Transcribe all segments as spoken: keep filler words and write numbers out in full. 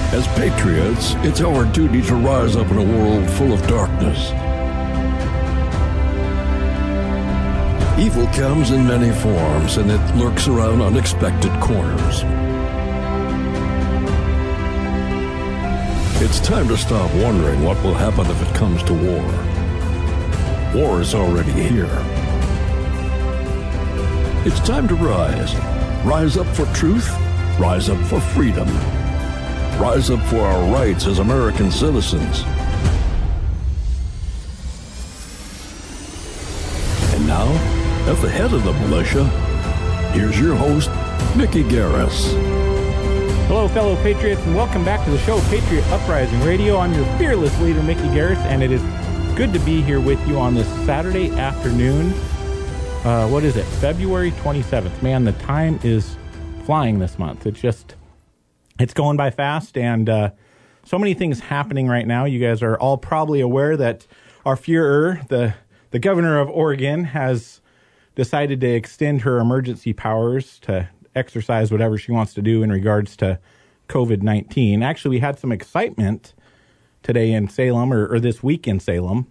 As patriots, it's our duty to rise up in a world full of darkness. Evil comes in many forms, and it lurks around unexpected corners. It's time to stop wondering what will happen if it comes to war. War is already here. It's time to rise. Rise up for truth. Rise up for freedom. Rise up for our rights as American citizens. And now, at the head of the militia, here's your host, Mickey Garris. Hello, fellow patriots, and welcome back to the show, Patriot Uprising Radio. I'm your fearless leader, Mickey Garris, and it is good to be here with you on this Saturday afternoon. Uh, what is it? February twenty-seventh. Man, the time is flying this month. It's just, it's going by fast, and uh, so many things happening right now. You guys are all probably aware that our Führer, the, the governor of Oregon, has decided to extend her emergency powers to exercise whatever she wants to do in regards to covid nineteen. Actually, we had some excitement today in Salem, or, or this week in Salem.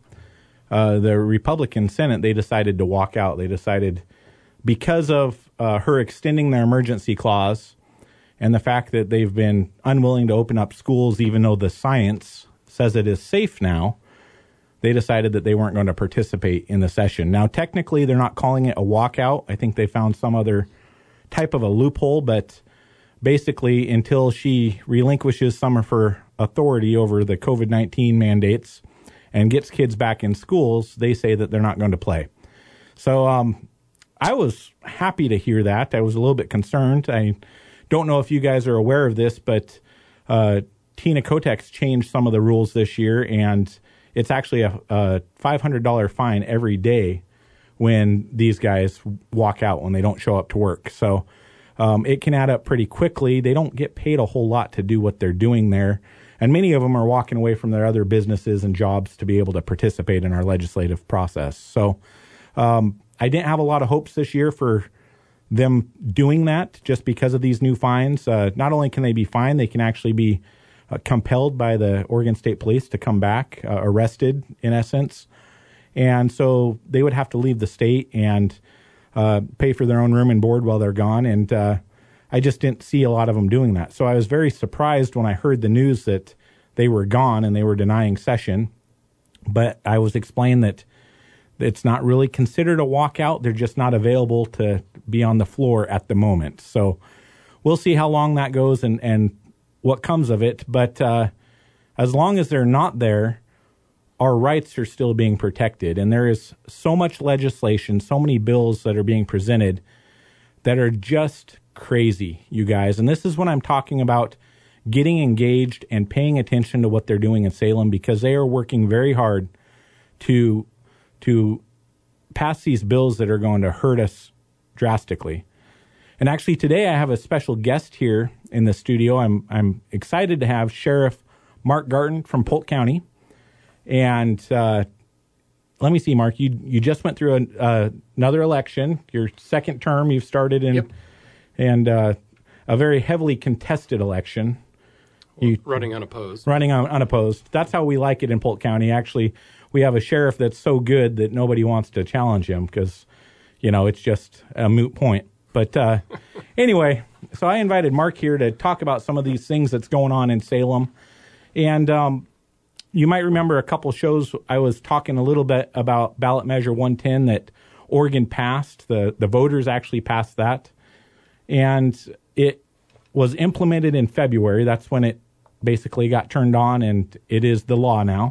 Uh, the Republican Senate, they decided to walk out. They decided because of uh, her extending their emergency clause and the fact that they've been unwilling to open up schools even though the science says it is safe now, they decided that they weren't going to participate in the session. Now, technically, they're not calling it a walkout. I think they found some other type of a loophole, but basically, until she relinquishes some of her authority over the covid nineteen mandates and gets kids back in schools, they say that they're not going to play. So um, I was happy to hear that. I was a little bit concerned. I don't know if you guys are aware of this, but uh, Tina Kotek's changed some of the rules this year, and it's actually a, a five hundred dollars fine every day when these guys walk out, when they don't show up to work. So um, it can add up pretty quickly. They don't get paid a whole lot to do what they're doing there. And many of them are walking away from their other businesses and jobs to be able to participate in our legislative process. So um, I didn't have a lot of hopes this year for them doing that just because of these new fines. Uh, not only can they be fined, they can actually be uh, compelled by the Oregon State Police to come back, uh, arrested in essence. And so they would have to leave the state and uh, pay for their own room and board while they're gone. And uh, I just didn't see a lot of them doing that. So I was very surprised when I heard the news that they were gone and they were denying session. But I was explained that it's not really considered a walkout. They're just not available to be on the floor at the moment. So we'll see how long that goes and, and what comes of it. But uh, as long as they're not there, our rights are still being protected. And there is so much legislation, so many bills that are being presented that are just crazy, you guys. And this is when I'm talking about getting engaged and paying attention to what they're doing in Salem, because they are working very hard to to pass these bills that are going to hurt us drastically. And actually today I have a special guest here in the studio. I'm I'm excited to have Sheriff Mark Garton from Polk County. And uh, let me see, Mark, you you just went through an, uh, another election, your second term you've started in, yep. and uh, a very heavily contested election. You, running unopposed. Running un- unopposed. That's how we like it in Polk County. Actually, we have a sheriff that's so good that nobody wants to challenge him because, you know, it's just a moot point. But uh, anyway, so I invited Mark here to talk about some of these things that's going on in Salem. And um, you might remember a couple shows I was talking a little bit about ballot measure one ten that Oregon passed. The, the voters actually passed that. And it was implemented in February. That's when it basically got turned on, and it is the law now.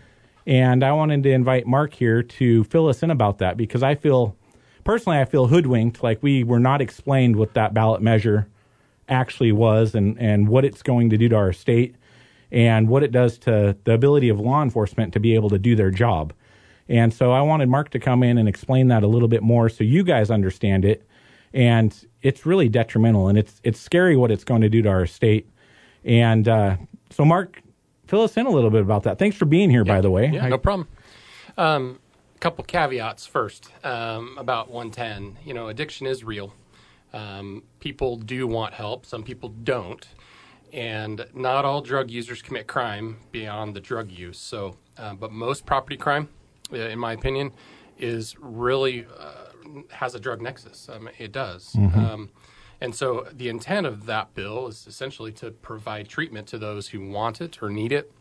And I wanted to invite Mark here to fill us in about that, because I feel, personally, I feel hoodwinked, like we were not explained what that ballot measure actually was and, and what it's going to do to our state and what it does to the ability of law enforcement to be able to do their job. And so I wanted Mark to come in and explain that a little bit more so you guys understand it. And it's really detrimental, and it's it's scary what it's going to do to our state. And uh, so, Mark, fill us in a little bit about that. Thanks for being here, yeah, by the way. Yeah, I, no problem. Um, a couple caveats first um, about one ten. You know, addiction is real. Um, people do want help. Some people don't. and not all drug users commit crime beyond the drug use. So, uh, but most property crime, uh, in my opinion, is really uh, has a drug nexus. Um, it does. Mm-hmm. Um, and so the intent of that bill is essentially to provide treatment to those who want it or need it.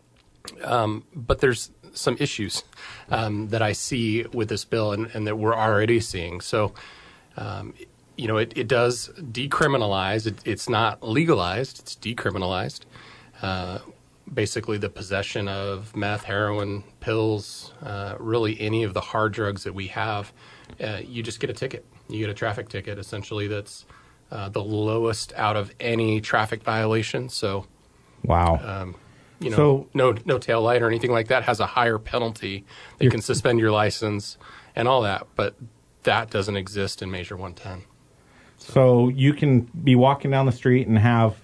Um, but there's some issues um, that I see with this bill and, and that we're already seeing. So, um, you know, it, it does decriminalize. It, it's not legalized. It's decriminalized. Uh, basically, the possession of meth, heroin, pills, uh, really any of the hard drugs that we have, uh, you just get a ticket. You get a traffic ticket, essentially, that's uh, the lowest out of any traffic violation. So, wow. Um, You know, so, no no tail light or anything like that has a higher penalty. They can suspend your license and all that, but that doesn't exist in Measure one ten. So. so you can be walking down the street and have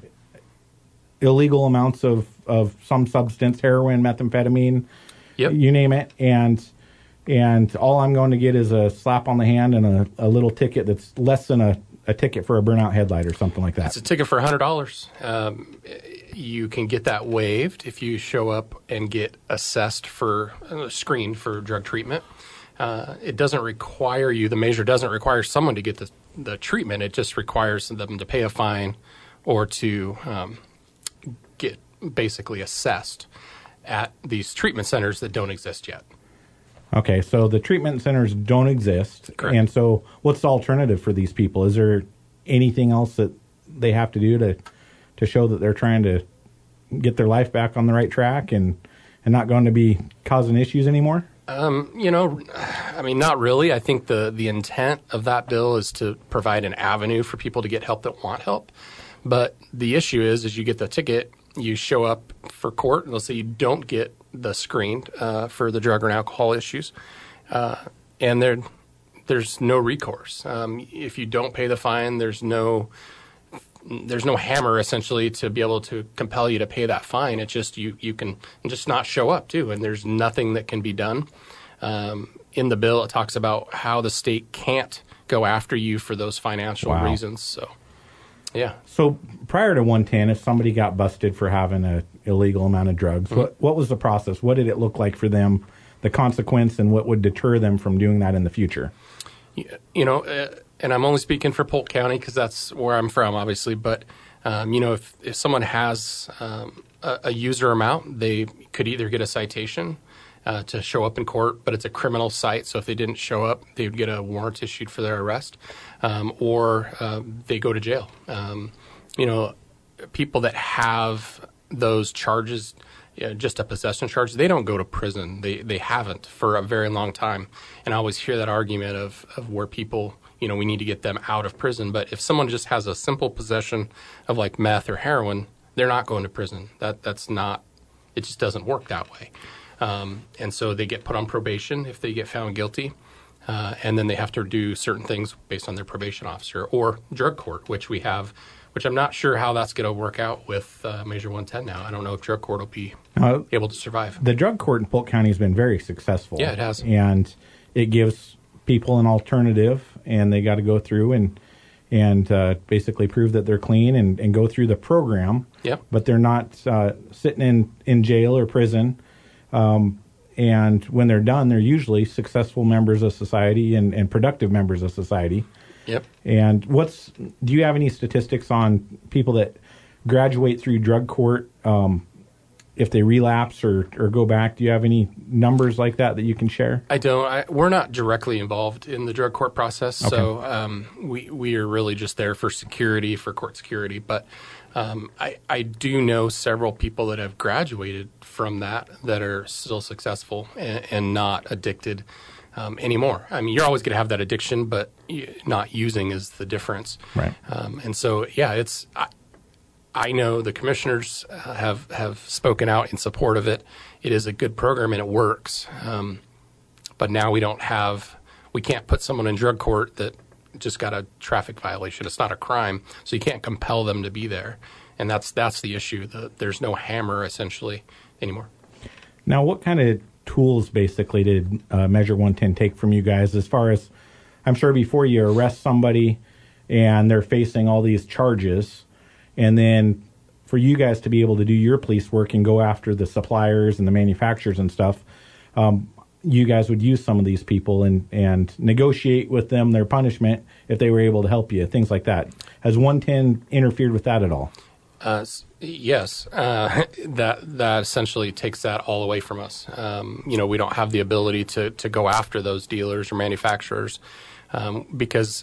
illegal amounts of, of some substance, heroin, methamphetamine, yep. you name it, and and all I'm going to get is a slap on the hand and a, a little ticket that's less than a, a ticket for a burnout headlight or something like that. It's a ticket for one hundred dollars. Um, you can get that waived if you show up and get assessed for, uh, screened for drug treatment. Uh, it doesn't require you, the measure doesn't require someone to get the, the treatment. It just requires them to pay a fine or to um, get basically assessed at these treatment centers that don't exist yet. Okay, so the treatment centers don't exist. Correct. And so what's the alternative for these people? Is there anything else that they have to do to to show that they're trying to get their life back on the right track and, and not going to be causing issues anymore? Um, you know, I mean, not really. I think the, the intent of that bill is to provide an avenue for people to get help that want help. But the issue is, is you get the ticket, you show up for court, and let's say you don't get the screen uh, for the drug or alcohol issues, uh, and there, there's no recourse. Um, if you don't pay the fine, there's no there's no hammer essentially to be able to compel you to pay that fine. It's just you you can just not show up too, and there's nothing that can be done. Um, in the bill, it talks about how the state can't go after you for those financial wow. reasons. So, yeah. So prior to one ten, if somebody got busted for having an illegal amount of drugs, mm-hmm. what what was the process? What did it look like for them? The consequence, and what would deter them from doing that in the future? You know. Uh, And I'm only speaking for Polk County because that's where I'm from, obviously. But, um, you know, if, if someone has um, a, a user amount, they could either get a citation uh, to show up in court, but it's a criminal site. So if they didn't show up, they would get a warrant issued for their arrest, um, or uh, they go to jail. Um, you know, people that have those charges, you know, just a possession charge, they don't go to prison. They they haven't for a very long time. And I always hear that argument of, of where people, you know, we need to get them out of prison. But if someone just has a simple possession of like meth or heroin, they're not going to prison. That that's not, it just doesn't work that way. Um, and so they get put on probation if they get found guilty. Uh, and then they have to do certain things based on their probation officer or drug court, which we have, which I'm not sure how that's going to work out with uh, Measure one ten now. I don't know if drug court will be uh, able to survive. The drug court in Polk County has been very successful. Yeah, it has. And it gives people an alternative, and they got to go through and and uh, basically prove that they're clean and, and go through the program. Yep. But they're not uh, sitting in, in jail or prison. Um, and when they're done, they're usually successful members of society and, and productive members of society. Yep. And what's do you have any statistics on people that graduate through drug court, um, if they relapse or, or go back? Do you have any numbers like that that you can share? I don't. I, we're not directly involved in the drug court process, okay. so um, we we are really just there for security, for court security. But um, I, I do know several people that have graduated from that that are still successful and, and not addicted um, anymore. I mean, you're always going to have that addiction, but not using is the difference. Right. Um, and so, yeah, it's. I, I know the commissioners uh, have, have spoken out in support of it. It is a good program and it works. Um, but now we don't have, we can't put someone in drug court that just got a traffic violation. It's not a crime, so you can't compel them to be there. And that's that's the issue. The, there's no hammer essentially anymore. Now, what kind of tools basically did uh, Measure one ten take from you guys as far as, I'm sure before you arrest somebody and they're facing all these charges, and then for you guys to be able to do your police work and go after the suppliers and the manufacturers and stuff, um, you guys would use some of these people and, and negotiate with them their punishment if they were able to help you, things like that. Has one ten interfered with that at all? Uh, yes, uh, that that essentially takes that all away from us. Um, you know, we don't have the ability to, to go after those dealers or manufacturers um, because,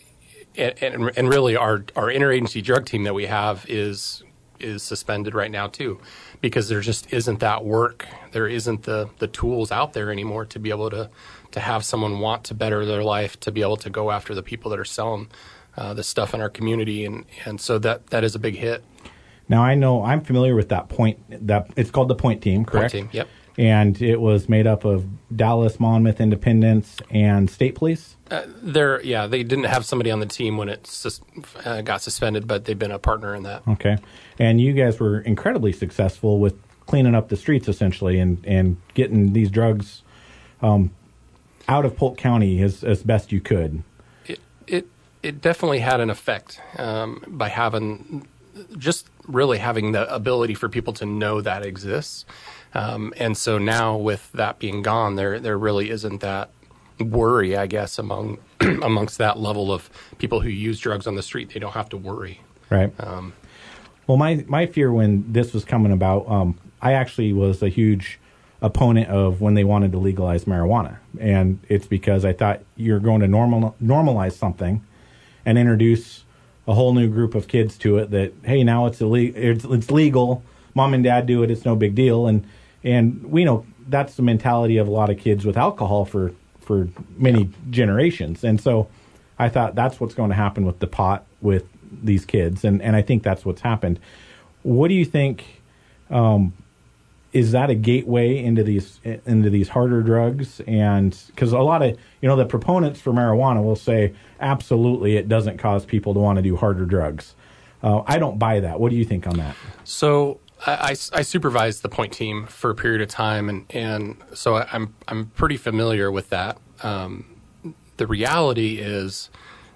and, and really, our our interagency drug team that we have is is suspended right now too, because there just isn't that work. There isn't the the tools out there anymore to be able to to have someone want to better their life, to be able to go after the people that are selling uh, the stuff in our community, and and so that that is a big hit. Now, I know I'm familiar with that point. That it's called the Point Team, correct? Point Team, yep. And it was made up of Dallas, Monmouth, Independence, and State Police? Uh, they're, yeah, they didn't have somebody on the team when it sus- uh, got suspended, but they've been a partner in that. Okay. And you guys were incredibly successful with cleaning up the streets, essentially, and, and getting these drugs um, out of Polk County as, as best you could. It, it, it definitely had an effect um, by having... just really having the ability for people to know that exists. Um, and so now with that being gone, there there really isn't that worry, I guess, among amongst that level of people who use drugs on the street. They don't have to worry. Right. Um, well, my, my fear when this was coming about, um, I actually was a huge opponent of when they wanted to legalize marijuana. And it's because I thought you're going to normal normalize something and introduce a whole new group of kids to it that, hey, now it's, ille- it's it's legal. Mom and dad do it. It's no big deal. And and we know that's the mentality of a lot of kids with alcohol for, for many yeah. generations. And so I thought that's what's going to happen with the pot with these kids. And, and I think that's what's happened. What do you think, um, is that a gateway into these into these harder drugs? And because a lot of, you know, the proponents for marijuana will say, absolutely, it doesn't cause people to want to do harder drugs. Uh, I don't buy that. What do you think on that? So I, I, I supervised the Point Team for a period of time, and, and so I, I'm I'm pretty familiar with that. Um, the reality is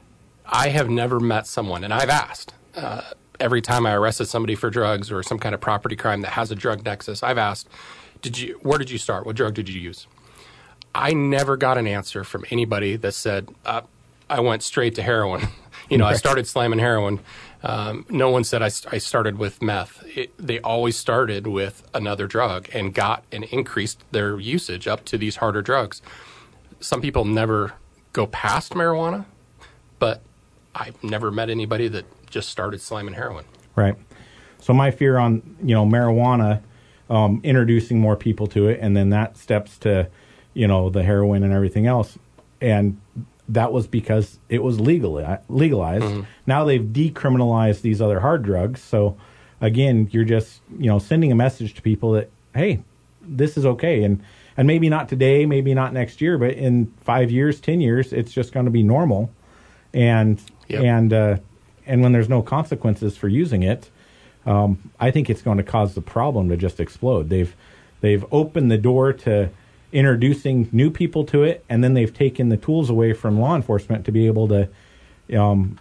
I have never met someone, and I've asked, uh, every time I arrested somebody for drugs or some kind of property crime that has a drug nexus, I've asked, "Did you? Where did you start? What drug did you use?" I never got an answer from anybody that said, uh, I went straight to heroin. you know, I started slamming heroin. Um, no one said I, I started with meth. It, they always started with another drug and got and increased their usage up to these harder drugs. Some people never go past marijuana, but I've never met anybody that just started slamming heroin. Right. So my fear on, you know, marijuana, um, introducing more people to it, and then that steps to, you know, the heroin and everything else. And that was because it was legal, legalized. Mm-hmm. Now they've decriminalized these other hard drugs. So again, you're just, you know, sending a message to people that, hey, this is okay. And, and maybe not today, maybe not next year, but in five years, ten years, it's just going to be normal. And, yep. and, uh, And when there's no consequences for using it, um, I think it's going to cause the problem to just explode. They've they've opened the door to introducing new people to it, and then they've taken the tools away from law enforcement to be able to um,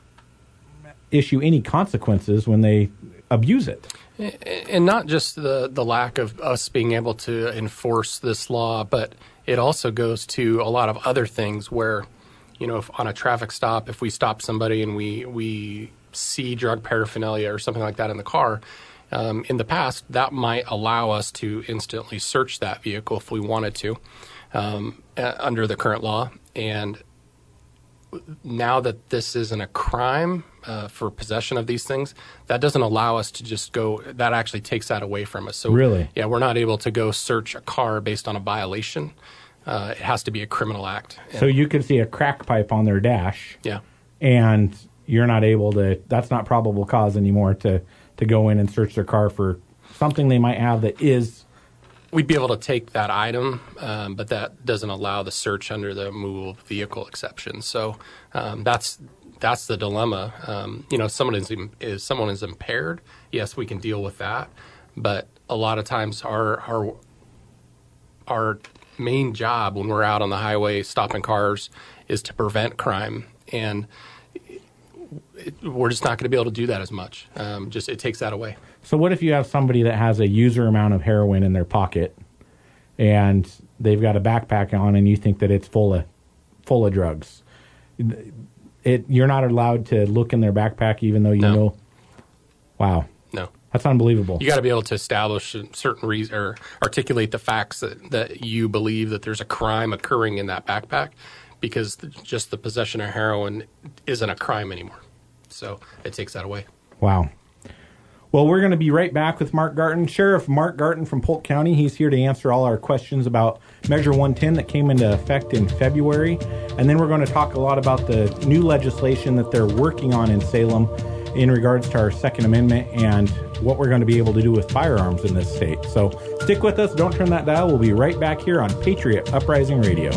issue any consequences when they abuse it. And not just the, the lack of us being able to enforce this law, but it also goes to a lot of other things where, you know, if on a traffic stop, if we stop somebody and we we see drug paraphernalia or something like that in the car, um, in the past, that might allow us to instantly search that vehicle if we wanted to um, uh, under the current law. And now that this isn't a crime uh, for possession of these things, that doesn't allow us to just go, that actually takes that away from us. So, really? Yeah, we're not able to go search a car based on a violation. Uh, it has to be a criminal act. So you could see a crack pipe on their dash. Yeah. And you're not able to, that's not probable cause anymore to, to go in and search their car for something they might have that is. We'd be able to take that item, um, but that doesn't allow the search under the movable vehicle exception. So um, that's that's the dilemma. Um, you know, if someone is, is someone is impaired, yes, we can deal with that. But a lot of times our our our main job when we're out on the highway stopping cars is to prevent crime. And it, we're just not going to be able to do that as much. Um, just it takes that away. So what if you have somebody that has a user amount of heroin in their pocket, and they've got a backpack on, and you think that it's full of full of drugs? It you're not allowed to look in their backpack, even though you No. know. Wow. No. That's unbelievable. You got to be able to establish a certain reason or articulate the facts that, that you believe that there's a crime occurring in that backpack, because the, just the possession of heroin isn't a crime anymore. So it takes that away. Wow. Well, we're going to be right back with Mark Garton. Sheriff Mark Garton from Polk County. He's here to answer all our questions about Measure one ten that came into effect in February. And then we're going to talk a lot about the new legislation that they're working on in Salem in regards to our Second Amendment and what we're going to be able to do with firearms in this state. So stick with us. Don't turn that dial. We'll be right back here on Patriot Uprising Radio.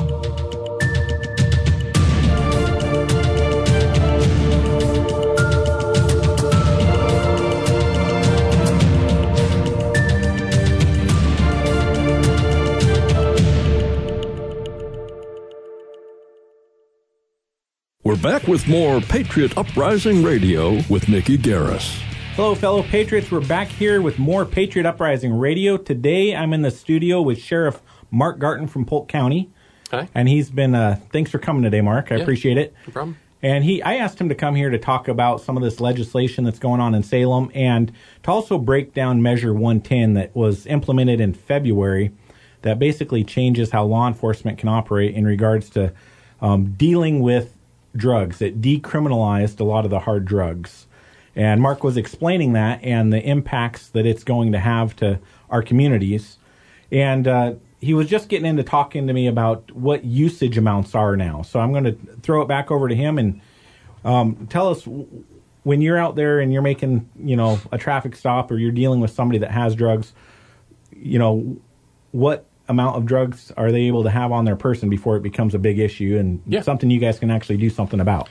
We're back with more Patriot Uprising Radio with Mickey Garris. Hello, fellow Patriots. We're back here with more Patriot Uprising Radio. Today, I'm in the studio with Sheriff Mark Garton from Polk County. Hi. And he's been, uh, thanks for coming today, Mark. I Yeah, appreciate it. No problem. And he, I asked him to come here to talk about some of this legislation that's going on in Salem and to also break down Measure one ten that was implemented in February that basically changes how law enforcement can operate in regards to um, dealing with drugs. It decriminalized a lot of the hard drugs. And Mark was explaining that and the impacts that it's going to have to our communities. And uh, he was just getting into talking to me about what usage amounts are now. So I'm going to throw it back over to him and um, tell us, when you're out there and you're making, you know, a traffic stop or you're dealing with somebody that has drugs, you know, what amount of drugs are they able to have on their person before it becomes a big issue and Yeah. something you guys can actually do something about?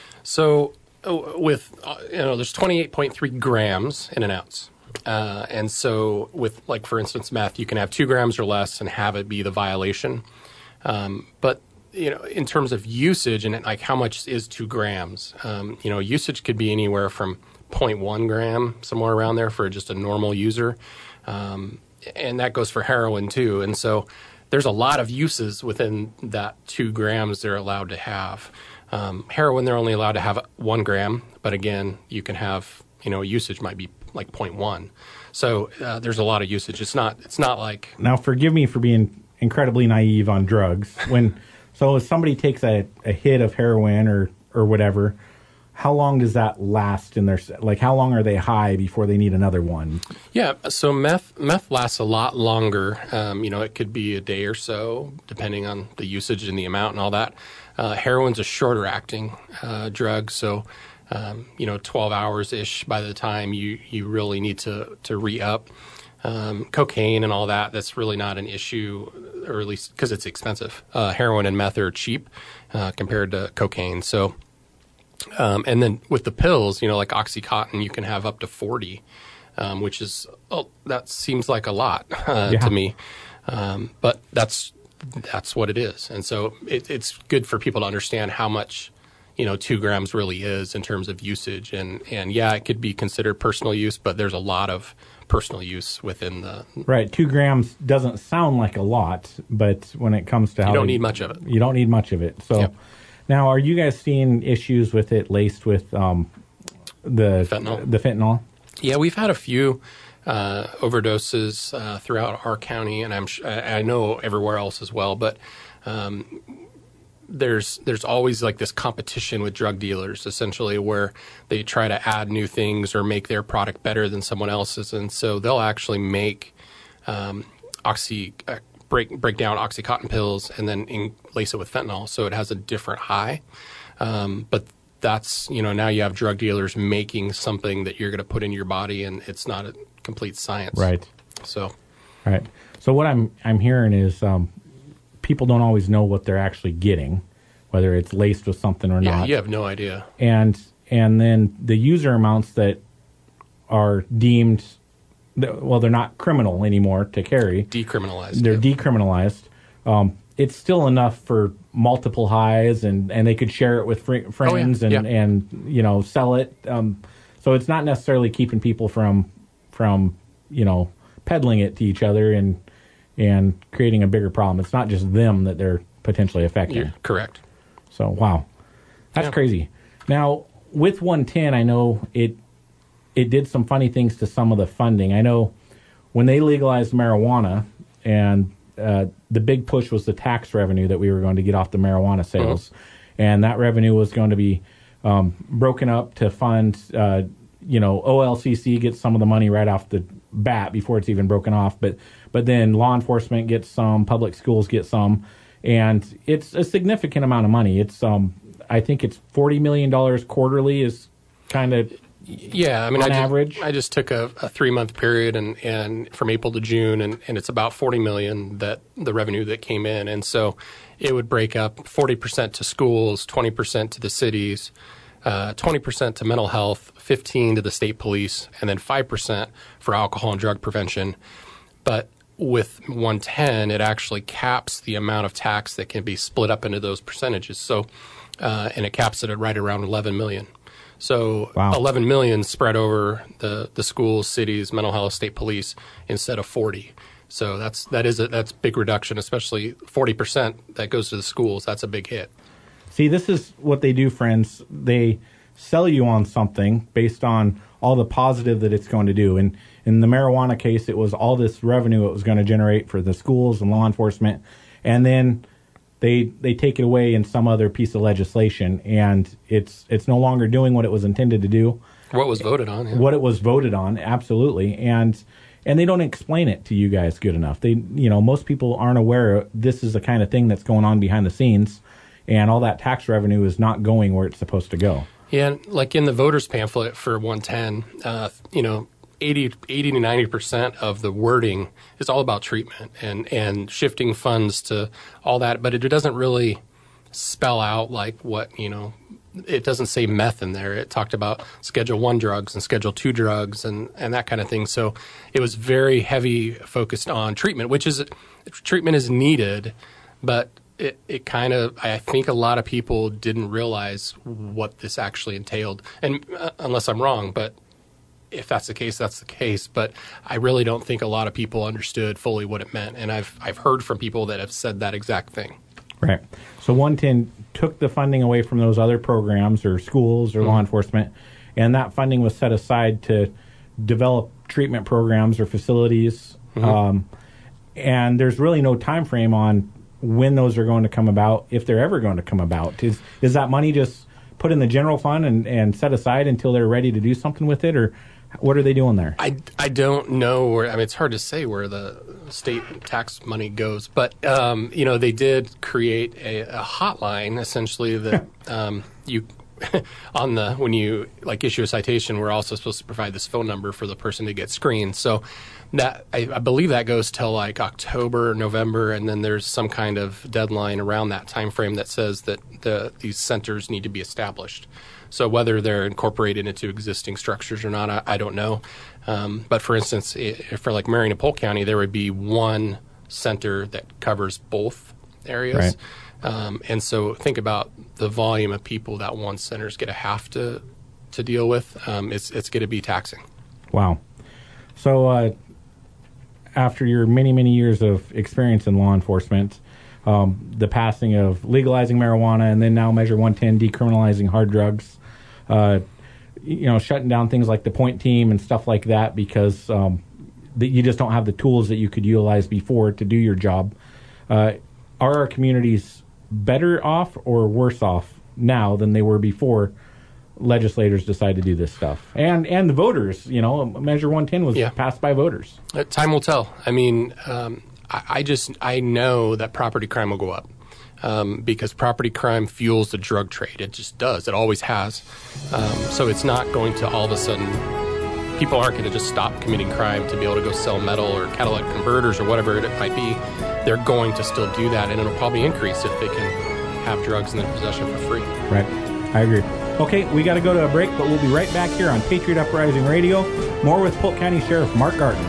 So uh, with, uh, you know, there's twenty-eight point three grams in an ounce. Uh, and so with, like, for instance, meth, you can have two grams or less and have it be the violation. Um, but, you know, in terms of usage and, like, how much is two grams, um, you know, usage could be anywhere from zero point one gram, somewhere around there for just a normal user. Um, and that goes for heroin, too. And so there's a lot of uses within that two grams they're allowed to have. Um, heroin, they're only allowed to have one gram. But, again, you can have, you know, usage might be like zero point one. So uh, there's a lot of usage. It's not It's not like... Now, forgive me for being incredibly naive on drugs. When So if somebody takes a, a hit of heroin or, or whatever, how long does that last in their, like, how long are they high before they need another one? Yeah, so meth meth lasts a lot longer. Um, you know, it could be a day or so, depending on the usage and the amount and all that. Uh, heroin's a shorter acting uh, drug, so um, you know, twelve hours ish by the time you, you really need to to re-up. Um, cocaine and all that, that's really not an issue, or at least because it's expensive. Uh, heroin and meth are cheap uh, compared to cocaine, so. Um, and then with the pills, you know, like OxyContin, you can have up to forty, um, which is, oh, that seems like a lot uh, Yeah. to me. Um, but that's that's what it is. And so it, it's good for people to understand how much, you know, two grams really is in terms of usage. And, and yeah, it could be considered personal use, but there's a lot of personal use within the... Right, two grams doesn't sound like a lot, but when it comes to how... You don't they- need much of it. You don't need much of it. So Yep. now, are you guys seeing issues with it laced with um, the Fentanyl. The fentanyl? Yeah, we've had a few uh, overdoses uh, throughout our county, and I'm sh- I I know everywhere else as well. But um, there's there's always like this competition with drug dealers, essentially, where they try to add new things or make their product better than someone else's, and so they'll actually make um, oxy uh, break break down OxyContin pills and then in, lace it with fentanyl, so it has a different high. Um, but that's, you know, now you have drug dealers making something that you're going to put in your body, and it's not a complete science. Right. So, Right. So what I'm I'm hearing is um, people don't always know what they're actually getting, whether it's laced with something or yeah, not. you have no idea. And and then the user amounts that are deemed, well, they're not criminal anymore to carry. Decriminalized. They're yeah. decriminalized. Um, it's still enough for multiple highs, and, and they could share it with fr- friends oh, yeah. and, yeah. and you know sell it. Um, so it's not necessarily keeping people from from you know peddling it to each other and and creating a bigger problem. It's not just them that they're potentially affecting. You're correct. So wow, that's yeah. crazy. Now with one ten, I know it it did some funny things to some of the funding. I know when they legalized marijuana, and uh, the big push was the tax revenue that we were going to get off the marijuana sales, mm-hmm. and that revenue was going to be um, broken up to fund. Uh, you know, O L C C gets some of the money right off the bat before it's even broken off, but but then law enforcement gets some, public schools get some, and it's a significant amount of money. It's um, I think it's forty million dollars quarterly is kind of yeah. I mean, on I average. Just, I just took a, a three month period and, and from April to June, and, and it's about forty million that the revenue that came in, and so it would break up forty percent to schools, twenty percent to the cities. Uh, twenty percent to mental health, fifteen to the state police, and then five percent for alcohol and drug prevention. But with one ten, it actually caps the amount of tax that can be split up into those percentages. So, uh, and it caps it at right around eleven million. So wow. eleven million spread over the, the schools, cities, mental health, state police instead of forty. So that's that is a that's big reduction, especially forty percent that goes to the schools. That's a big hit. See, this is what they do, friends. They sell you on something based on all the positive that it's going to do. And in the marijuana case, it was all this revenue it was going to generate for the schools and law enforcement. And then they they take it away in some other piece of legislation, and it's it's no longer doing what it was intended to do. What was voted on. Yeah. What it was voted on, absolutely. And and they don't explain it to you guys good enough. They, you know, most people aren't aware this is the kind of thing that's going on behind the scenes. And all that tax revenue is not going where it's supposed to go. Yeah, like in the voters pamphlet for one ten, uh, you know, eighty, eighty to ninety percent of the wording is all about treatment and, and shifting funds to all that. But it doesn't really spell out like what, you know, it doesn't say meth in there. It talked about Schedule one drugs and Schedule two drugs and, and that kind of thing. So it was very heavy focused on treatment, which is, treatment is needed, but It, it kind of, I think a lot of people didn't realize what this actually entailed. And uh, unless I'm wrong, but if that's the case, that's the case. But I really don't think a lot of people understood fully what it meant. And I've I've heard from people that have said that exact thing. Right. So one ten took the funding away from those other programs or schools or mm-hmm. law enforcement, and that funding was set aside to develop treatment programs or facilities. Mm-hmm. Um, and there's really no time frame on when those are going to come about, if they're ever going to come about. Is is that money just put in the general fund and, and set aside until they're ready to do something with it, or what are they doing there? I, I don't know where, I mean, it's hard to say where the state tax money goes, but, um, you know, they did create a, a hotline, essentially, that um, you, on the, when you, like, issue a citation, we're also supposed to provide this phone number for the person to get screened. So that, I, I believe that goes till like October, November, and then there's some kind of deadline around that time frame that says that the these centers need to be established. So whether they're incorporated into existing structures or not, I, I don't know. Um, but for instance, if for like Marion and Polk County, there would be one center that covers both areas. Right. Um, and so think about the volume of people that one center is going to have to to deal with. Um, it's it's going to be taxing. Wow. So uh, after your many, many years of experience in law enforcement, um, the passing of legalizing marijuana and then now Measure one ten decriminalizing hard drugs, uh, you know, shutting down things like the point team and stuff like that because um, that you just don't have the tools that you could utilize before to do your job. Uh, are our communities better off or worse off now than they were before legislators decide to do this stuff? And and the voters, you know, Measure one ten was yeah. passed by voters. Uh, time will tell. I mean, um, I, I just, I know that property crime will go up um, because property crime fuels the drug trade. It just does. It always has. Um, so it's not going to all of a sudden, people aren't going to just stop committing crime to be able to go sell metal or catalytic converters or whatever it might be. They're going to still do that, and it'll probably increase if they can have drugs in their possession for free. Right. I agree. Okay, we got to go to a break, but we'll be right back here on Patriot Uprising Radio. More with Polk County Sheriff Mark Garten.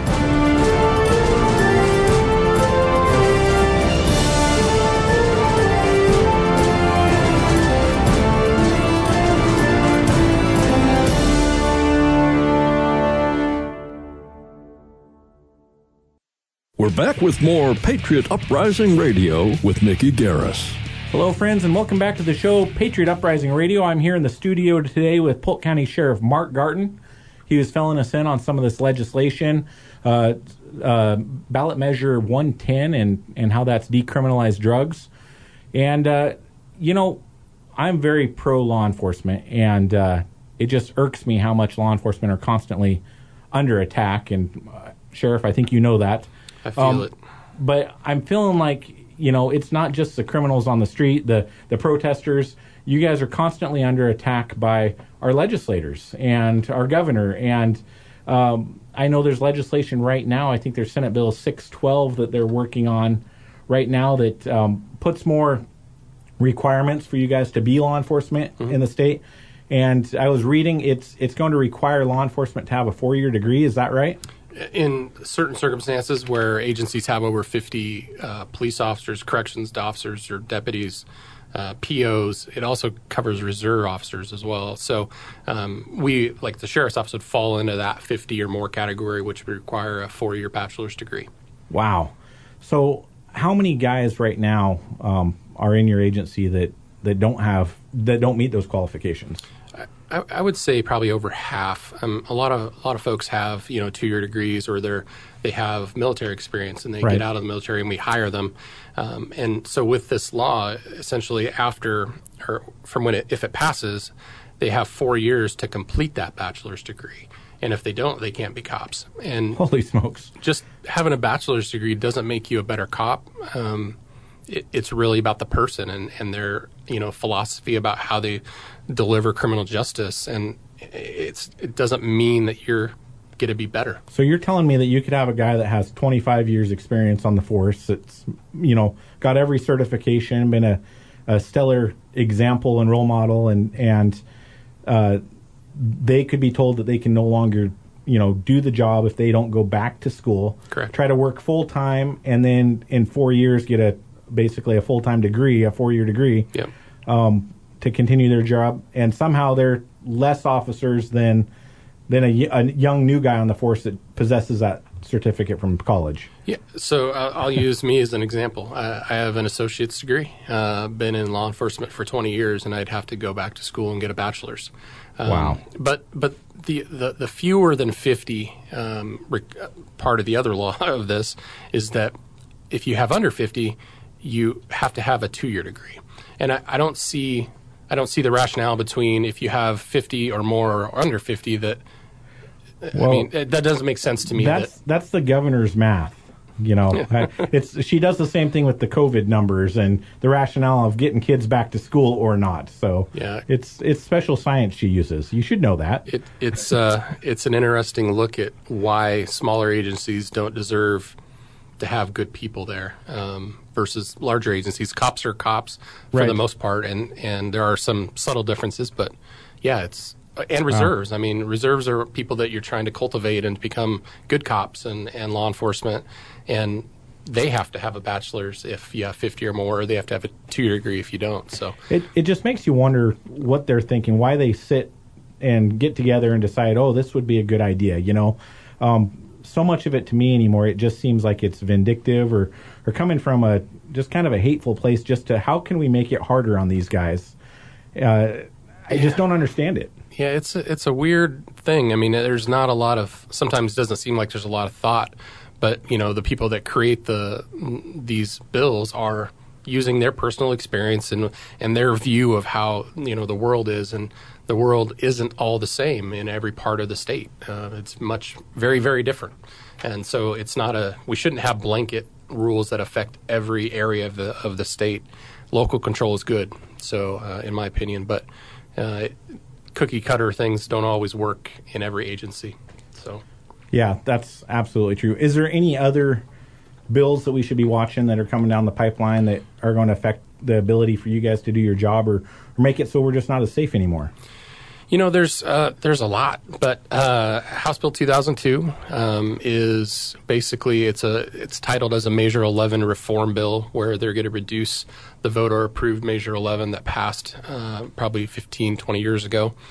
We're back with more Patriot Uprising Radio with Mickey Garris. Hello, friends, and welcome back to the show, Patriot Uprising Radio. I'm here in the studio today with Polk County Sheriff Mark Garton. He was filling us in on some of this legislation, uh, uh, ballot measure one ten, and, and how that's decriminalized drugs. And, uh, you know, I'm very pro-law enforcement, and uh, it just irks me how much law enforcement are constantly under attack. And, uh, Sheriff, I think you know that. I feel um, it. But I'm feeling like, you know, it's not just the criminals on the street, the, the protesters. You guys are constantly under attack by our legislators and our governor. And um, I know there's legislation right now. I think there's Senate Bill six twelve that they're working on right now that um, puts more requirements for you guys to be law enforcement mm-hmm. in the state. And I was reading it's it's going to require law enforcement to have a four-year degree. Is that right? In certain circumstances where agencies have over fifty uh, police officers, corrections officers, or deputies, uh, P Os, it also covers reserve officers as well. So um, we, like the sheriff's office, would fall into that fifty or more category, which would require a four-year bachelor's degree. Wow. So how many guys right now um, are in your agency that, that don't have that don't meet those qualifications? I, I would say probably over half. Um, a lot of a lot of folks have you know two year degrees, or they're they have military experience, and they right. get out of the military, and we hire them. Um, and so with this law, essentially after or from when it if it passes, they have four years to complete that bachelor's degree. And if they don't, they can't be cops. And holy smokes! Just having a bachelor's degree doesn't make you a better cop. Um, it, it's really about the person and, and their you know philosophy about how they deliver criminal justice, and it's it doesn't mean that you're going to be better. So you're telling me that you could have a guy that has twenty-five years experience on the force, that's you know got every certification, been a, a stellar example and role model, and and uh, they could be told that they can no longer you know do the job if they don't go back to school, correct? Try to work full time, and then in four years get a basically a full time degree, a four year degree. Yep. Um, to continue their job, and somehow they're less officers than than a, a young new guy on the force that possesses that certificate from college. Yeah, so uh, I'll use me as an example. Uh, I have an associate's degree, uh, been in law enforcement for twenty years, and I'd have to go back to school and get a bachelor's. Um, wow. But but the, the, the fewer than fifty um, rec- part of the other law of this is that if you have under fifty, you have to have a two-year degree. And I, I don't see... I don't see the rationale between if you have fifty or more or under fifty that, well, I mean, that doesn't make sense to me. That's that, that's the governor's math, you know. it's She does the same thing with the COVID numbers and the rationale of getting kids back to school or not. So yeah. it's it's special science she uses. You should know that. It, it's uh, it's an interesting look at why smaller agencies don't deserve to have good people there um, versus larger agencies. Cops are cops for right. the most part, and, and there are some subtle differences, but yeah, it's and reserves. Wow. I mean, reserves are people that you're trying to cultivate and become good cops and, and law enforcement, and they have to have a bachelor's if you have fifty or more, or they have to have a two-year degree if you don't. So it it just makes you wonder what they're thinking, why they sit and get together and decide, oh, this would be a good idea, you know. Um, so much of it to me anymore, it just seems like it's vindictive or, or coming from a just kind of a hateful place just to how can we make it harder on these guys? Uh, I yeah. just don't understand it. Yeah, it's a, it's a weird thing. I mean, there's not a lot of, sometimes it doesn't seem like there's a lot of thought, but, you know, the people that create the these bills are using their personal experience and and their view of how, you know, the world is, and the world isn't all the same in every part of the state. Uh, it's much, very, very different. And so it's not a, we shouldn't have blanket rules that affect every area of the of the state. Local control is good, so uh, in my opinion, but uh, cookie cutter things don't always work in every agency. So, yeah, that's absolutely true. Is there any other bills that we should be watching that are coming down the pipeline that are going to affect the ability for you guys to do your job, or, or make it so we're just not as safe anymore? You know, there's uh, there's a lot, but uh, House Bill two thousand two um, is basically it's a it's titled as a Measure eleven reform bill, where they're going to reduce the voter approved Measure eleven that passed uh, probably fifteen, twenty years ago.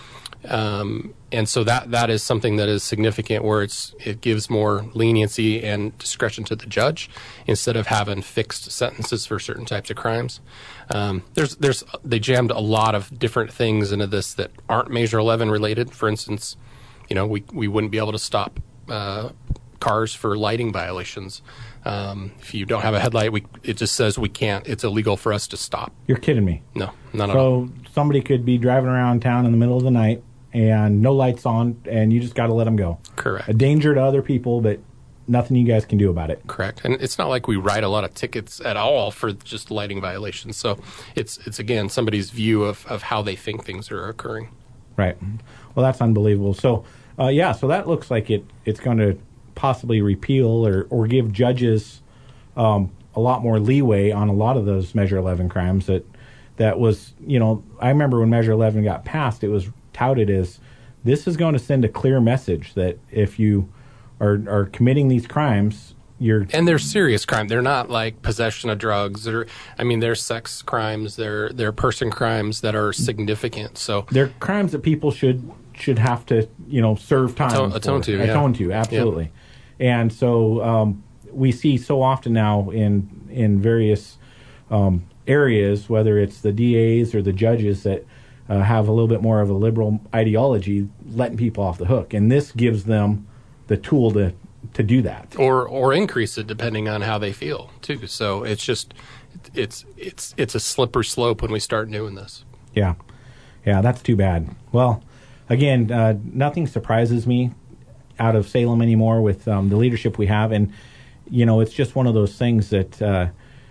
Um, and so that that is something that is significant, where it's it gives more leniency and discretion to the judge instead of having fixed sentences for certain types of crimes. Um, there's there's they jammed a lot of different things into this that aren't Measure eleven related. For instance, you know, we we wouldn't be able to stop uh, cars for lighting violations. Um, if you don't have a headlight, we it just says we can't. It's illegal for us to stop. You're kidding me. No, not at all. So somebody could be driving around town in the middle of the night and no lights on, and you just got to let them go. Correct. A danger to other people, but nothing you guys can do about it. Correct. And it's not like we write a lot of tickets at all for just lighting violations. So it's, it's again, somebody's view of, of how they think things are occurring. Right. Well, that's unbelievable. So, uh, yeah, so that looks like it it's going to possibly repeal or, or give judges um, a lot more leeway on a lot of those Measure eleven crimes that that was, you know, I remember when Measure eleven got passed, it was touted as this is going to send a clear message that if you are, are committing these crimes, you're... And they're serious crime. They're not like possession of drugs. Or, I mean, they're sex crimes. They're, they're person crimes that are significant. So they're crimes that people should should have to, you know, serve time atone, for. atone to. Yeah. Atone to, absolutely. Yeah. And so um, we see so often now in, in various um, areas, whether it's the D As or the judges that Uh, have a little bit more of a liberal ideology, letting people off the hook, and this gives them the tool to to do that, or or increase it depending on how they feel too. So it's just it's it's it's a slippery slope when we start doing this. Yeah, yeah, that's too bad. Well, again, uh, nothing surprises me out of Salem anymore with um, the leadership we have, and you know, it's just one of those things that uh,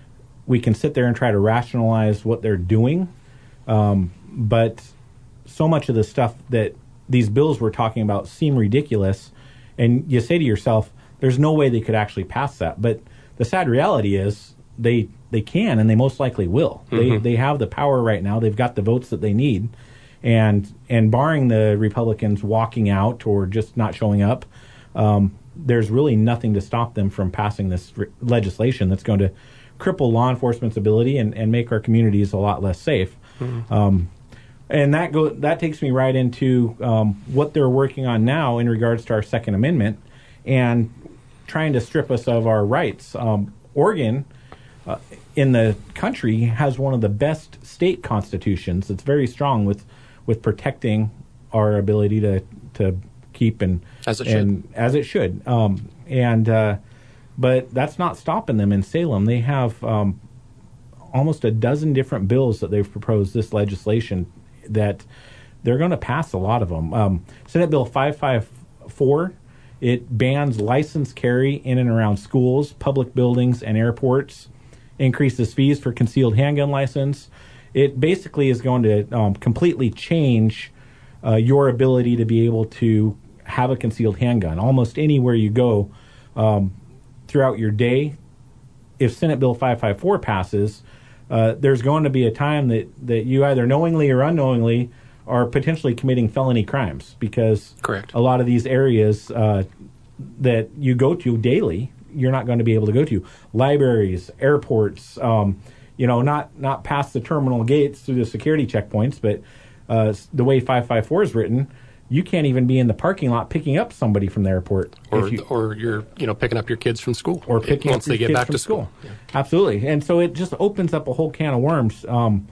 we can sit there and try to rationalize what they're doing. Um, But so much of the stuff that these bills we're talking about seem ridiculous, and you say to yourself, there's no way they could actually pass that. But the sad reality is they they can, and they most likely will. Mm-hmm. They they have the power right now. They've got the votes that they need. And and barring the Republicans walking out or just not showing up, um, there's really nothing to stop them from passing this re- legislation that's going to cripple law enforcement's ability and, and make our communities a lot less safe. Mm-hmm. Um And that go that takes me right into um, what they're working on now in regards to our Second Amendment and trying to strip us of our rights. Um, Oregon, uh, in the country, has one of the best state constitutions. It's very strong with with protecting our ability to to keep and as it and, should. As it should. Um, and uh, but that's not stopping them in Salem. They have um, almost a dozen different bills that they've proposed this legislation that they're going to pass a lot of them. Um, Senate Bill five fifty-four, it bans license carry in and around schools, public buildings, and airports, increases fees for concealed handgun license. It basically is going to um, completely change uh, your ability to be able to have a concealed handgun. Almost anywhere you go um, throughout your day, if Senate Bill five fifty-four passes, Uh, there's going to be a time that, that you either knowingly or unknowingly are potentially committing felony crimes because Correct. a lot of these areas uh, that you go to daily, you're not going to be able to go to. Libraries, airports, um, you know, not, not past the terminal gates through the security checkpoints, but uh, the way five fifty-four is written, you can't even be in the parking lot picking up somebody from the airport. Or, you, or you're, you know, picking up your kids from school. Or picking once up your they get kids back from to school. school. Yeah. Absolutely. And so it just opens up a whole can of worms. Um,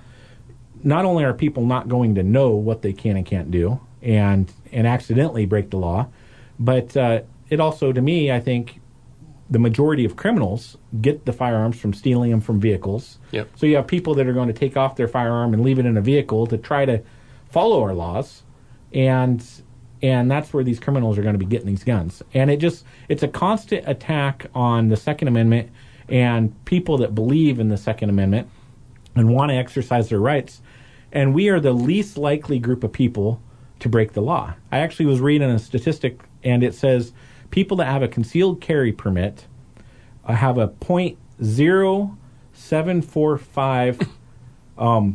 not only are people not going to know what they can and can't do and and accidentally break the law, but uh, it also, to me, I think the majority of criminals get the firearms from stealing them from vehicles. Yep. So you have people that are going to take off their firearm and leave it in a vehicle to try to follow our laws, and and that's where these criminals are going to be getting these guns. And it just it's a constant attack on the Second Amendment and people that believe in the Second Amendment and want to exercise their rights. And we are the least likely group of people to break the law. I actually was reading a statistic, and it says people that have a concealed carry permit uh, have a zero point zero seven four five um,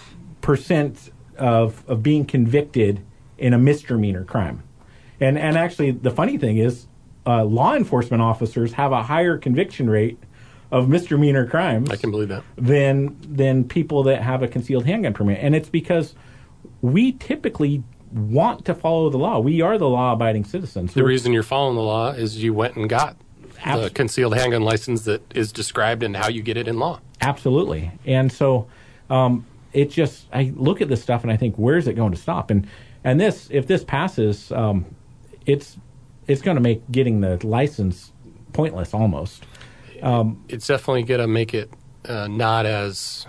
percent of of being convicted in a misdemeanor crime. And and actually, the funny thing is, uh, law enforcement officers have a higher conviction rate of misdemeanor crimes. I can believe that. Than, than people that have a concealed handgun permit. And it's because we typically want to follow the law. We are the law-abiding citizens. The We're, reason you're following the law is you went and got Abs- the concealed handgun license that is described in how you get it in law. Absolutely. And so um, it just, I look at this stuff and I think, where's it going to stop? And and this, if this passes, um, it's it's going to make getting the license pointless almost. Um, it's definitely going to make it uh, not as,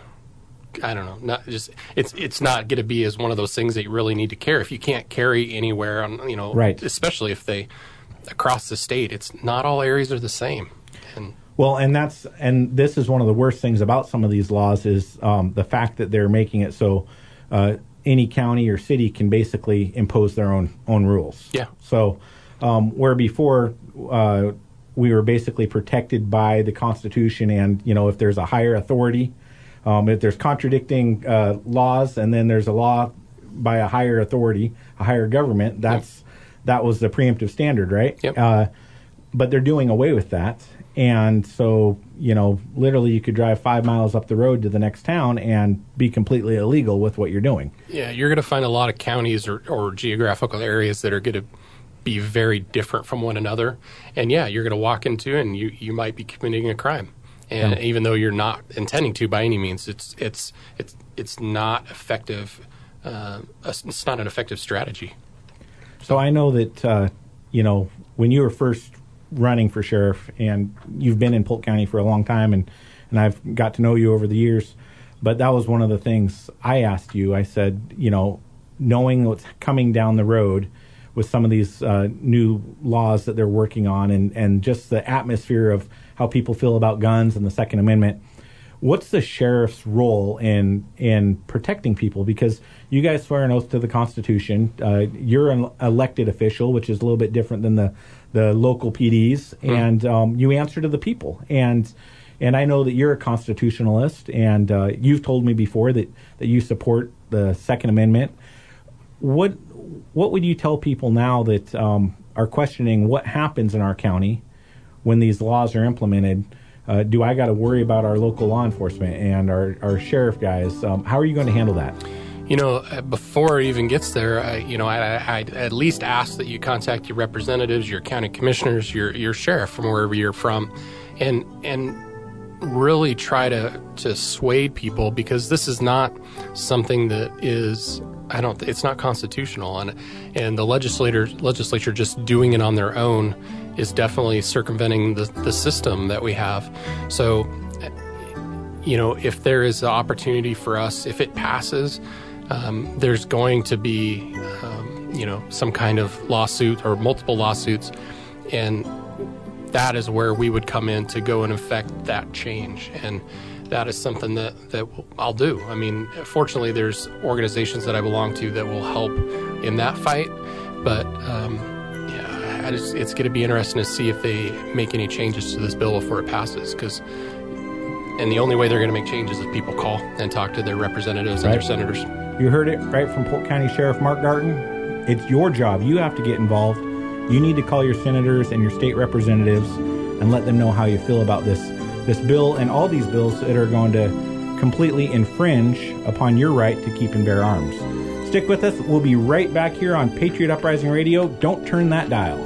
I don't know, not just it's it's not going to be as one of those things that you really need to carry. If you can't carry anywhere, on, you know, right. especially if they across the state, it's not all areas are the same. And well, and that's and this is one of the worst things about some of these laws is um, the fact that they're making it so uh, any county or city can basically impose their own own rules. Yeah. So um, where before uh, we were basically protected by the Constitution, and you know if there's a higher authority, um, if there's contradicting uh, laws, and then there's a law by a higher authority, a higher government, that's yep. that was the preemptive standard, right? Yep. Uh, but they're doing away with that. And so, you know, literally you could drive five miles up the road to the next town and be completely illegal with what you're doing. Yeah, you're going to find a lot of counties or, or geographical areas that are going to be very different from one another. And, yeah, you're going to walk into and you, you might be committing a crime. And yeah. even though you're not intending to by any means, it's it's it's it's not effective. Uh, it's not an effective strategy. So I know that, uh, you know, when you were first running for sheriff, and you've been in Polk County for a long time, and, and I've got to know you over the years, but that was one of the things I asked you. I said, you know, knowing what's coming down the road with some of these uh, new laws that they're working on, and, and just the atmosphere of how people feel about guns and the Second Amendment, what's the sheriff's role in in protecting people? Because you guys swear an oath to the Constitution. Uh, you're an elected official, which is a little bit different than the, the local P Ds, mm. and um, you answer to the people. And and I know that you're a constitutionalist, and uh, you've told me before that, that you support the Second Amendment. What what would you tell people now that um, are questioning what happens in our county when these laws are implemented? Uh, do I got to worry about our local law enforcement and our, our sheriff guys? Um, how are you going to handle that? You know, before it even gets there, I, you know, I, I'd at least ask that you contact your representatives, your county commissioners, your your sheriff from wherever you're from, and and really try to to sway people, because this is not something that is, I don't, it's not constitutional, and and the legislator legislature just doing it on their own is definitely circumventing the, the system that we have. So, you know, if there is an opportunity for us, if it passes, um, there's going to be, um, you know, some kind of lawsuit or multiple lawsuits, and that is where we would come in to go and effect that change. And that is something that, that I'll do. I mean, fortunately, there's organizations that I belong to that will help in that fight, but um, yeah, I just, it's going to be interesting to see if they make any changes to this bill before it passes, because and the only way they're going to make changes is if people call and talk to their representatives right. and their senators. You heard it right from Polk County Sheriff Mark Garton. It's your job. You have to get involved. You need to call your senators and your state representatives and let them know how you feel about this this bill and all these bills that are going to completely infringe upon your right to keep and bear arms. Stick with us. We'll be right back here on Patriot Uprising Radio. Don't turn that dial.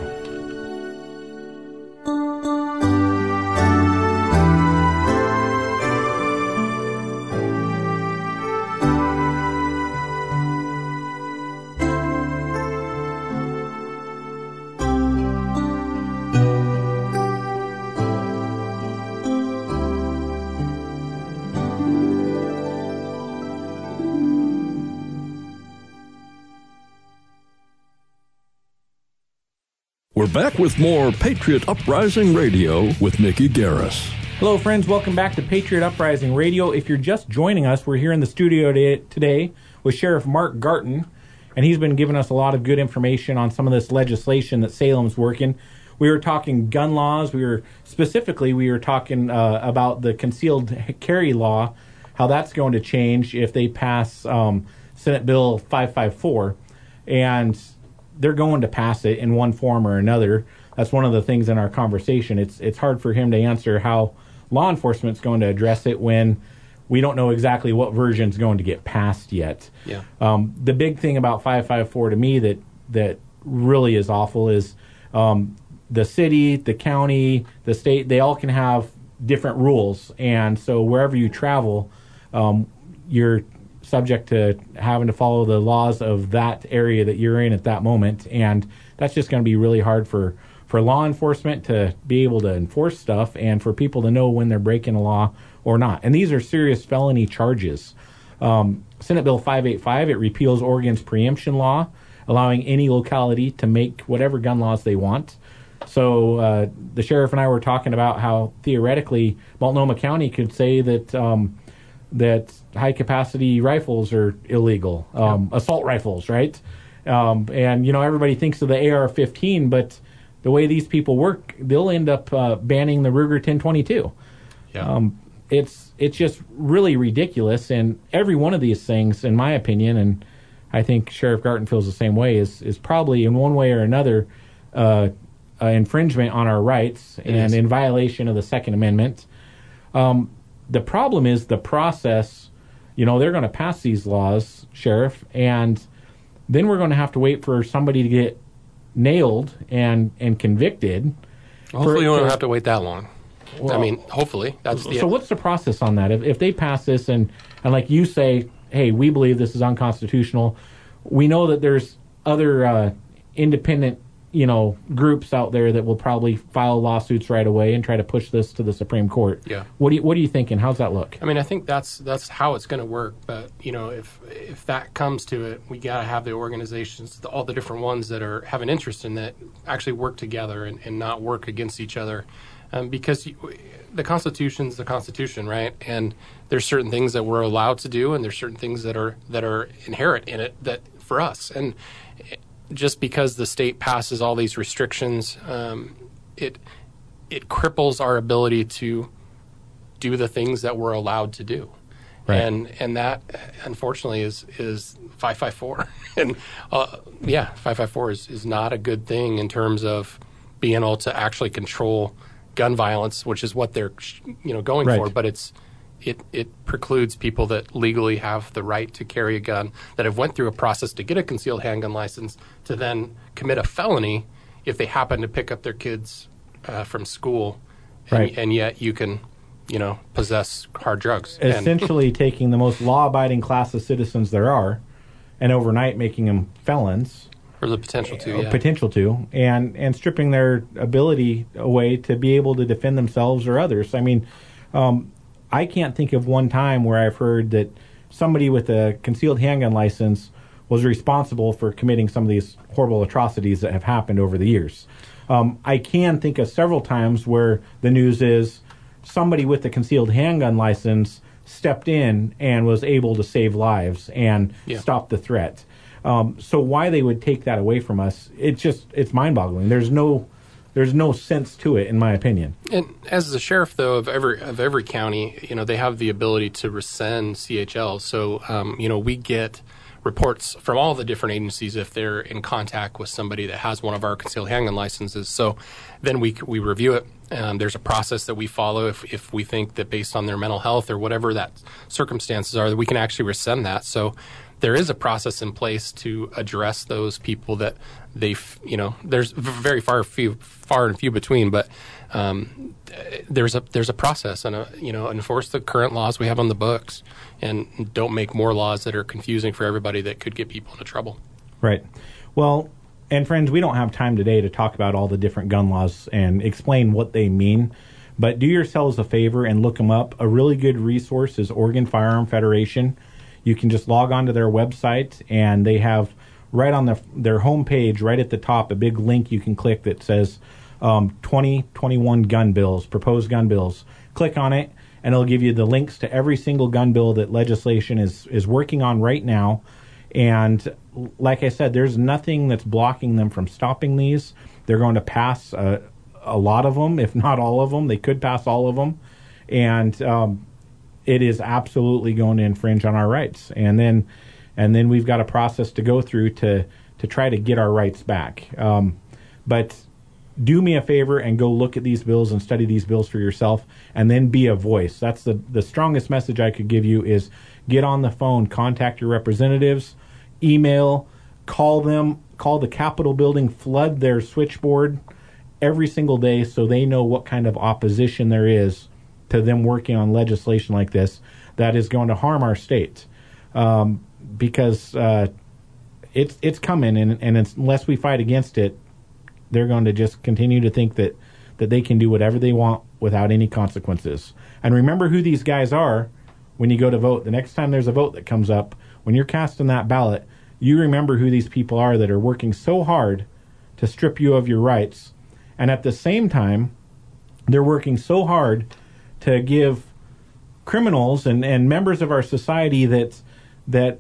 We're back with more Patriot Uprising Radio with Mickey Garris. Hello, friends. Welcome back to Patriot Uprising Radio. If you're just joining us, we're here in the studio today with Sheriff Mark Garton, and he's been giving us a lot of good information on some of this legislation that Salem's working. We were talking gun laws. We were specifically we were talking uh, about the concealed carry law, how that's going to change if they pass um, Senate Bill five fifty-four, and they're going to pass it in one form or another. That's one of the things in our conversation. It's it's hard for him to answer how law enforcement's going to address it when we don't know exactly what version is going to get passed yet. Yeah. Um, the big thing about five five four to me that that really is awful is um, the city, the county, the state, they all can have different rules. And so wherever you travel, um, you're subject to having to follow the laws of that area that you're in at that moment. And that's just going to be really hard for, for law enforcement to be able to enforce stuff and for people to know when they're breaking a law or not. And these are serious felony charges. Um, Senate Bill five eighty-five, it repeals Oregon's preemption law, allowing any locality to make whatever gun laws they want. So uh, the sheriff and I were talking about how theoretically Multnomah County could say that um, that high-capacity rifles are illegal, um, yeah. assault rifles, right? Um, and, you know, everybody thinks of the A R fifteen, but the way these people work, they'll end up uh, banning the Ruger ten twenty-two. Yeah. Um, it's it's just really ridiculous, and every one of these things, in my opinion, and I think Sheriff Garton feels the same way, is is probably in one way or another uh, uh, infringement on our rights it and is. in violation of the Second Amendment. Um, the problem is the process. You know, they're going to pass these laws, Sheriff, and then we're going to have to wait for somebody to get nailed and, and convicted. Hopefully for, you don't for, have to wait that long. Well, I mean, hopefully. That's so the so what's the process on that? If, if they pass this and, and like you say, hey, we believe this is unconstitutional, we know that there's other uh, independent, you know, groups out there that will probably file lawsuits right away and try to push this to the Supreme Court. Yeah. What do you, what are you thinking? How's that look? I mean, I think that's that's how it's going to work. But you know, if if that comes to it, we got to have the organizations, the, all the different ones that are have an interest in that, actually work together and, and not work against each other. Um, because you, the Constitution's the Constitution, right? And there's certain things that we're allowed to do, and there's certain things that are that are inherent in it that for us. And just because the state passes all these restrictions, um, it it cripples our ability to do the things that we're allowed to do. Right. And and that, unfortunately, is is five five four. and uh, yeah, five five four is, is not a good thing in terms of being able to actually control gun violence, which is what they're you know going right. for. But it's it it precludes people that legally have the right to carry a gun, that have went through a process to get a concealed handgun license, to then commit a felony if they happen to pick up their kids uh, from school, and, right. and yet you can you know possess hard drugs. Essentially, and, taking the most law-abiding class of citizens there are, and overnight making them felons. Or the potential to, yeah. Potential to, and, and stripping their ability away to be able to defend themselves or others. I mean, um, I can't think of one time where I've heard that somebody with a concealed handgun license was responsible for committing some of these horrible atrocities that have happened over the years. Um, I can think of several times where the news is somebody with a concealed handgun license stepped in and was able to save lives and yeah. stop the threat. Um, so why they would take that away from us, it's just, it's mind-boggling. There's no there's no sense to it, in my opinion. And as the sheriff, though, of every of every county, you know, they have the ability to rescind C H Ls. So, um, you know, we get reports from all the different agencies if they're in contact with somebody that has one of our concealed handgun licenses. So then we we review it. Um, there's a process that we follow if, if we think that based on their mental health or whatever that circumstances are, that we can actually rescind that. So there is a process in place to address those people that they, you know, there's very far few, far and few between, but um, there's a there's a process, and a, you know, enforce the current laws we have on the books, and don't make more laws that are confusing for everybody that could get people into trouble. Right. Well, and friends, we don't have time today to talk about all the different gun laws and explain what they mean, but do yourselves a favor and look them up. A really good resource is Oregon Firearm Federation. You can just log on to their website, and they have right on the, their homepage, right at the top, a big link you can click that says um, twenty twenty-one gun bills, proposed gun bills. Click on it, and it'll give you the links to every single gun bill that legislation is, is working on right now. And like I said, there's nothing that's blocking them from stopping these. They're going to pass a, a lot of them, if not all of them. They could pass all of them. And um, it is absolutely going to infringe on our rights. And then and then we've got a process to go through to, to try to get our rights back. Um, but do me a favor and go look at these bills and study these bills for yourself, and then be a voice. That's the, the strongest message I could give you is get on the phone, contact your representatives, email, call them, call the Capitol building, flood their switchboard every single day so they know what kind of opposition there is to them working on legislation like this that is going to harm our state. Um, because uh, it's it's coming, and, and it's, unless we fight against it, they're going to just continue to think that, that they can do whatever they want without any consequences. And remember who these guys are when you go to vote. The next time there's a vote that comes up, when you're casting that ballot, you remember who these people are that are working so hard to strip you of your rights. And at the same time, they're working so hard to give criminals and, and members of our society that that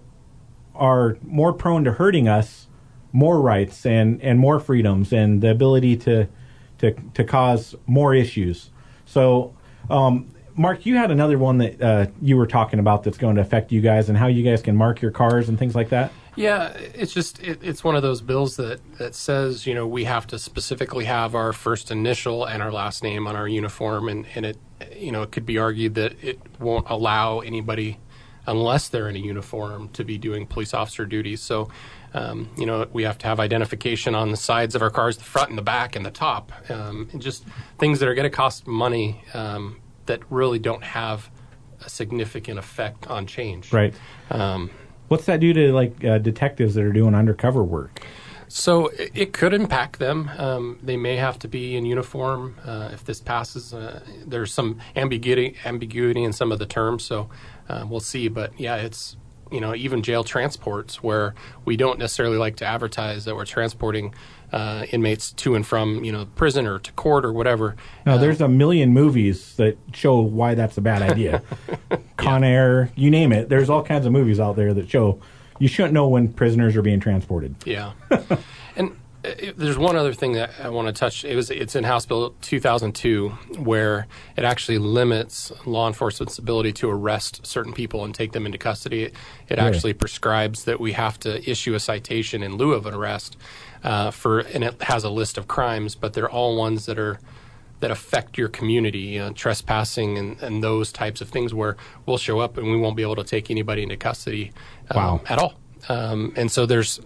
are more prone to hurting us more rights and, and more freedoms and the ability to to to cause more issues. So, um, Mark, you had another one that uh, you were talking about that's going to affect you guys and how you guys can mark your cars and things like that. Yeah, it's just it, it's one of those bills that, that says, you know, we have to specifically have our first initial and our last name on our uniform, and, and it, you know, it could be argued that it won't allow anybody, unless they're in a uniform, to be doing police officer duties. So, um, you know, we have to have identification on the sides of our cars, the front and the back and the top, um, and just things that are going to cost money um, that really don't have a significant effect on change. Right. Um, What's that do to, like, uh, detectives that are doing undercover work? So it, it could impact them. Um, they may have to be in uniform uh, if this passes. Uh, there's some ambiguity ambiguity in some of the terms, so uh, we'll see. But yeah, it's, you know, even jail transports where we don't necessarily like to advertise that we're transporting uh, inmates to and from, you know, prison or to court or whatever. No, uh, there's a million movies that show why that's a bad idea. Con yeah. Air, you name it. There's all kinds of movies out there that show you shouldn't know when prisoners are being transported. Yeah. And it, there's one other thing that I want to touch. It was it's in House Bill two thousand two, where it actually limits law enforcement's ability to arrest certain people and take them into custody. It, it Really? actually prescribes that we have to issue a citation in lieu of an arrest uh, for, and it has a list of crimes, but they're all ones that are that affect your community, you know, trespassing and, and those types of things, where we'll show up and we won't be able to take anybody into custody um, Wow. at all. Um, and so there's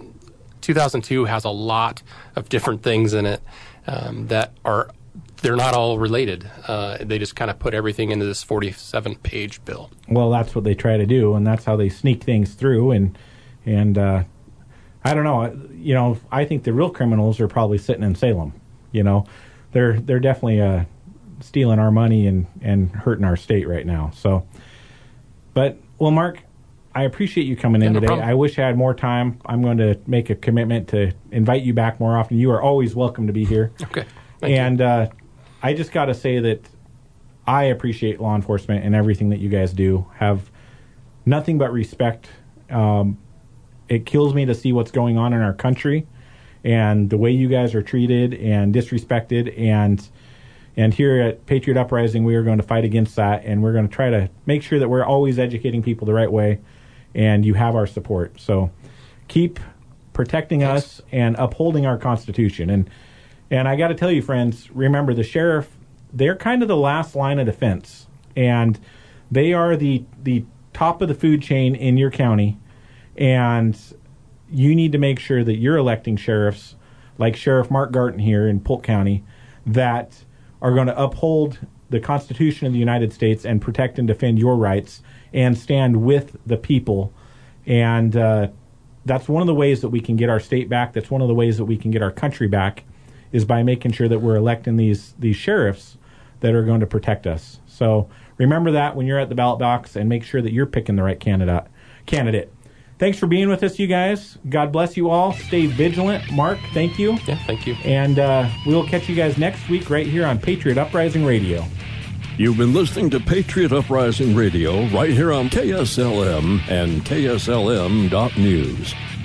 two thousand two has a lot of different things in it um, that are, they're not all related. Uh, they just kind of put everything into this forty-seven page bill. Well, that's what they try to do, and that's how they sneak things through. And and uh, I don't know, you know, I think the real criminals are probably sitting in Salem. You know, they're they're definitely uh, stealing our money and, and hurting our state right now. So, but well, Mark, I appreciate you coming Yeah, in no today. problem. I wish I had more time. I'm going to make a commitment to invite you back more often. You are always welcome to be here. Okay. Thank and uh, I just got to say that I appreciate law enforcement and everything that you guys do. Have nothing but respect. Um, it kills me to see what's going on in our country and the way you guys are treated and disrespected. And and here at Patriot Uprising, we are going to fight against that, and we're going to try to make sure that we're always educating people the right way, and you have our support. So keep protecting us and upholding our Constitution. And and I got to tell you, friends, remember the sheriff, they're kind of the last line of defense, and they are the the top of the food chain in your county, and you need to make sure that you're electing sheriffs like Sheriff Mark Garton here in Polk County that are going to uphold the Constitution of the United States and protect and defend your rights and stand with the people. And uh, that's one of the ways that we can get our state back. That's one of the ways that we can get our country back, is by making sure that we're electing these these sheriffs that are going to protect us. So remember that when you're at the ballot box, and make sure that you're picking the right candidate. Candidate. Thanks for being with us, you guys. God bless you all. Stay vigilant. Mark, thank you. Yeah, thank you. And uh, we will catch you guys next week right here on Patriot Uprising Radio. You've been listening to Patriot Uprising Radio right here on K S L M and K S L M dot news.